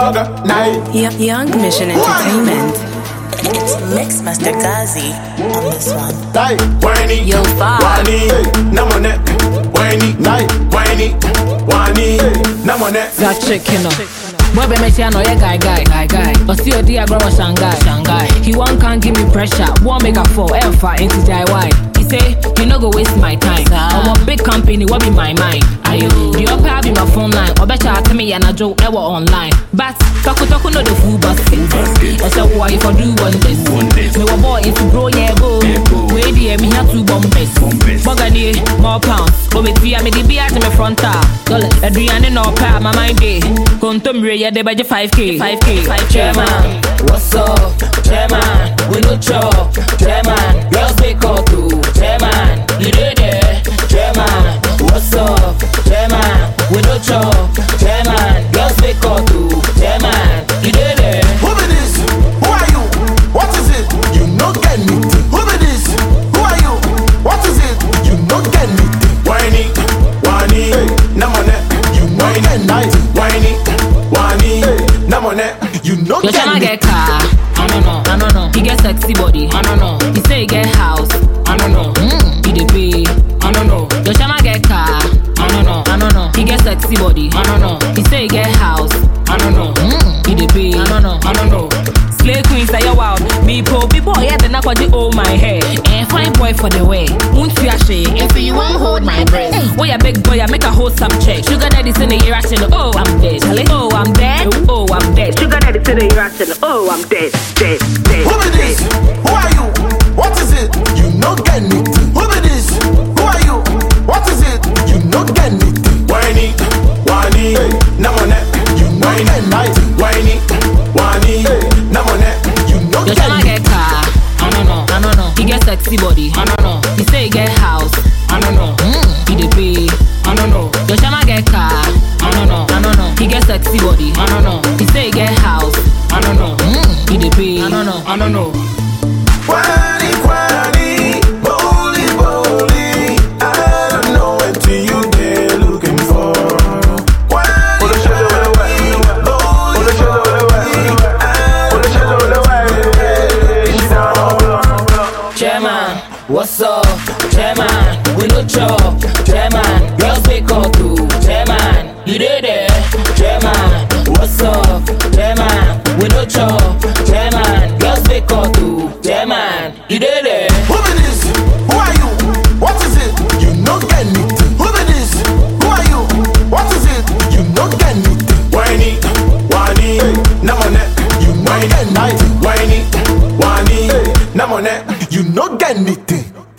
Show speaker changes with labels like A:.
A: Young Mission Entertainment.
B: It's Mixmaster Gazi on this one.
A: Yo, Fa.
C: That chicken up. Boy, be me no yeah guy. But see your dear girl Shanghai. He won't can't give me pressure. Won't make a fall. Alpha into DIY. He say he no go waste my time. I'm a big company. What be my mind? The upper have my phone line. Or better tell me and a joke ever online. But talk no the food basket. I said why if I do one this. Me wa boy into bro yeah go. Wait there me have two bombes. Bogani more pounds. But me tia me the beer to me frontal. Adrian no pa my mind day. Contemporary yeah they budget 5K. Chairman, what's up? Chairman, we no chop. Chairman, girls wake up too. Chairman, you did it. Chairman, what's up? Chairman, we no chop. Chairman, girls wake up too. Chairman, you did it.
D: Who be this? Who are you? What is it? You no get me. Who be this? Who are you? What is it? You no get me.
E: Whiny, namone.
D: You no get night.
E: Whiny, namone.
D: You no
C: Your
D: get
C: chama
D: me.
C: get car. I don't know. He get sexy body. I don't know. He say he get house. I don't know. He dey pay. I don't know. Your chama get car. I don't know. He get sexy body. I don't know. He say he get house. I don't know. He dey pay. I don't know. Slay queen say you wild. Me po people yeah then I got the hold my hair. And fine boy for the way. Won't you shake? If you won't hold my breath. Boy a big boy I make a hold some check. Sugar daddy in the irrational. Oh I'm dead. Oh I'm dead. Oh I'm dead. Sugar daddy in the irrational. Oh I'm dead.
D: Who be this? Who are you? What is it? You no get me. Who be this? Who are you? What is it? You no get me.
E: Whiny, namone.
D: You no get night.
E: Whiny, namone.
D: You no
C: Your
D: get
C: chama
D: me.
C: get car. I don't know. He get sexy body. I don't know. He say he get house. I don't know. He dey pay. I don't know. Your chama get car. I don't know. He get sexy body. I don't know. He say he get house. I don't know. He dey pay. I don't know.
E: Whiny, bowly. I don't know what you there looking for.
C: Chairman, what's up? Chairman, we no chop. Chairman, girls wake up too. Chairman, you did it. Chairman, what's up? Chairman, we no chop. Chairman, girls wake up too. Chairman, you did it.
D: Who be this? Who are you? What is it? You no get me. Who be this? Who are you? What is it? You no get me.
E: Whiny, namone.
D: You no get night.
E: Whiny, namone.
D: You no get anything.